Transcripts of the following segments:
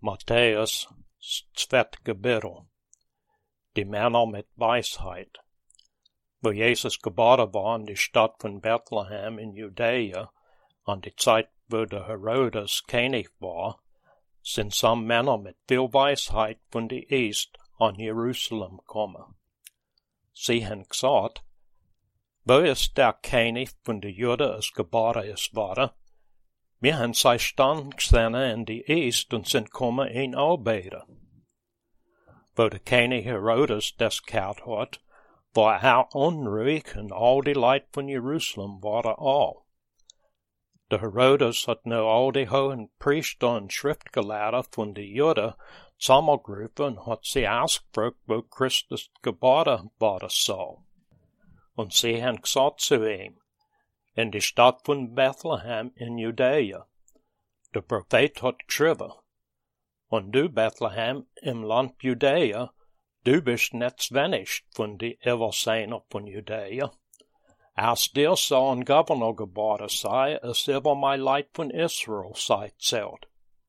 Matthäus 2. Kapitel. Die Männer mit Weisheit. Wo Jesus geboren war in die Stadt von Bethlehem in Judäa, an die Zeit, wo der Herodes König war, sind some Männer mit viel Weisheit von die East an Jerusalem gekommen. Sie haben gesagt, wo ist der König von die Juden es geboren ist worden? Wir haben sei stand gesehen in die East und sind gekommen ihn anbeten. Wo der König Herodes das gehört hat, war er unruhig und all die Leute von Jerusalem waren all. Der Herodes hat nu all die hohen Priester und Schriftgelehrten von die Juden zusammengerufen und hat sie ausgefragt, wo Christus geboren worden soll. Und sie haben gesagt zu ihm, in die Stadt von Bethlehem in Judäa. Der Prophet hat geschrieben, und du, Bethlehem, im Land Judäa, du bist nicht wenig von die Übersehner von Judäa. Als dir soll ein Gouverneur geboren sei, es über mein Leid von Israel sei zählt.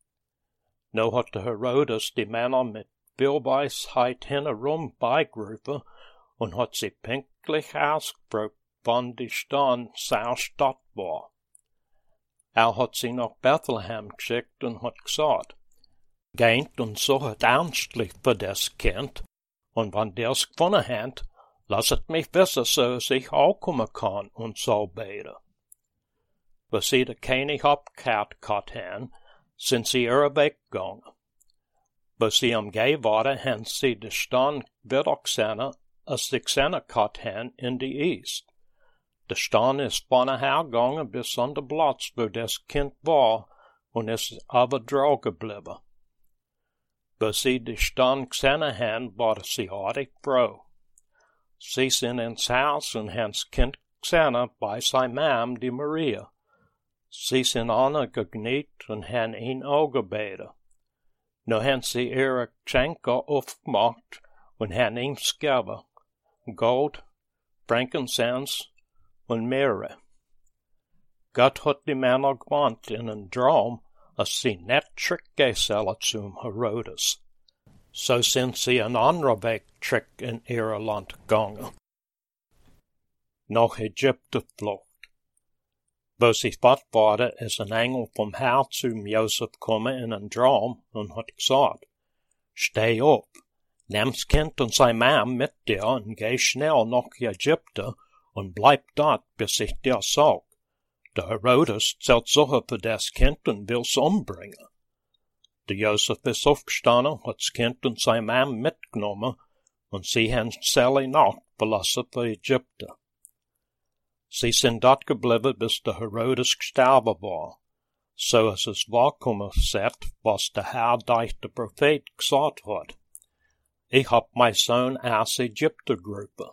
Nu hat der Herodes die Männer mit viel Weisheit hinherum beigerufen und hat sie pünktlich ausgefragt, wann die seine Stadt war. Hat sie nach Bethlehem geschickt und hat gesagt, geht und sucht ernstlich für das Kind, und wenn dir's gefunden habt, lasset mich wissen, so ich auch kommen kann und soll beten. Wo sie der König abgekehrt haben, sind sie ihren Weg gegangen. Wo sie am Gehen waren, haben sie die Stadt wieder gesehen, als sie gesehen haben in die East. Der Stein ist vorne hergegangen bis an den Platz, wo das Kind war, und ist aber drauf geblieben. Wo sie die Stein gesehen haben, waren sie artig froh. Sie sind ins Haus und haben das Kind gesehen bei seiner Mom, die Maria. Sie sind angekniet und haben ihn angebetet. Nu haben sie ihre Geschenke aufgemacht und haben ihm gegeben: Gold, Frankincense und Myrrhe. Gott hat die Männer gewarnt in einem Traum, dass sie nicht zurückgehen sollen zum Herodes. So sind sie einen anderen Weg zurück in ihr Land gegangen. Nach Ägypten Flucht. Wo sie fort waren, ist ein Engel vom Herrn zu Josef gekommen in einem Traum und hat gesagt, steh auf, nimm das Kind und seine Mom mit dir und geh schnell nach Ägypten und bleib dort, bis ich dir sag. Der Herodes zählt Suche für das Kind und will's umbringen. Der Josef ist aufgestanden, hat das Kind und seine Mom mitgenommen, und sie haben selbe Nacht verlassen für Ägypten. Sie sind dort geblieben, bis der Herodes gestorben war. So ist es wahrkommen seit, was der Herr durch den Prophet gesagt hat. Ich hab mein Sohn aus Ägypten gerufen.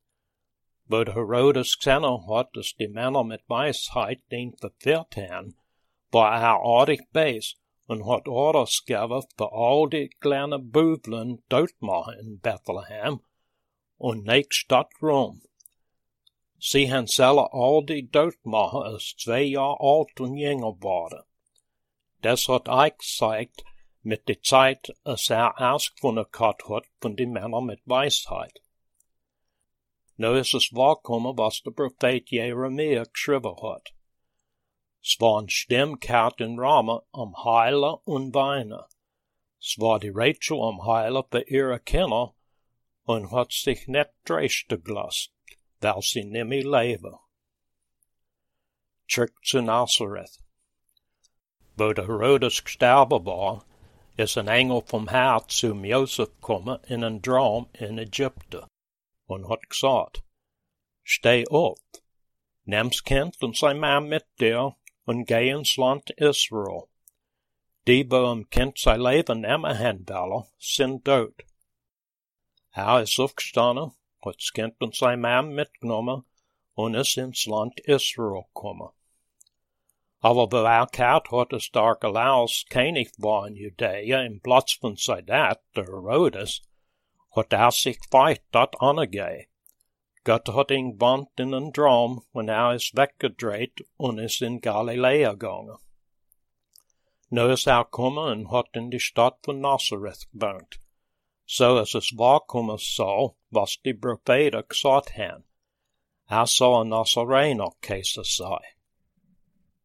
Wo der Herodes gesehen hat, dass die Männer mit Weisheit ihn verführt haben, war er artig böse und hat Orders gegeben für all die kleinen Büblen Todmachen in Bethlehem und nicht Stadt Rom. Sie haben selber all die Todmachen als 2 Jahre alt und jünger waren. Das hat er gezeigt mit der Zeit, als er ausgefunden hat von den Männern mit Weisheit. Nu ist es wahrgekommen, was der Prophet Jeremia geschrieben hat. Es war ein Stimmkehrt in Rama am Heilen und Weinen. Es war die Rachel am Heilen für ihre Kinder und hat sich nicht trösten gelassen, weil sie nimmer leben. Zurück zu Nazareth. Wo der Herodes gestorben war, ist ein Engel vom Herrn zum Josef gekommen in einem Traum in Ägypten und hat gesagt, steh auf, nimm's Kind und seine Mom mit dir und geh ins Land Israel. Die, wo im Kind sein Leben nehmen haben wollen, sind tot. Er ist aufgestanden, hat das Kind und seine Mom mitgenommen und ist ins Land Israel gekommen. Aber wo er gehört hat, dass der Archelaus König war in Judäa im Platz von Sadat, der Herodes, hat er sich weit dort angegeben. Gott hat ihn gewandt in einen Traum, und er ist weggedreht und ist in Galiläa gegangen. Nu is hij komen en had in de stad van Nazareth gewoond. Zo als es waarkomen zal, was de profeten gezegd hebben. Hij zal een Nazarener Keizer zijn.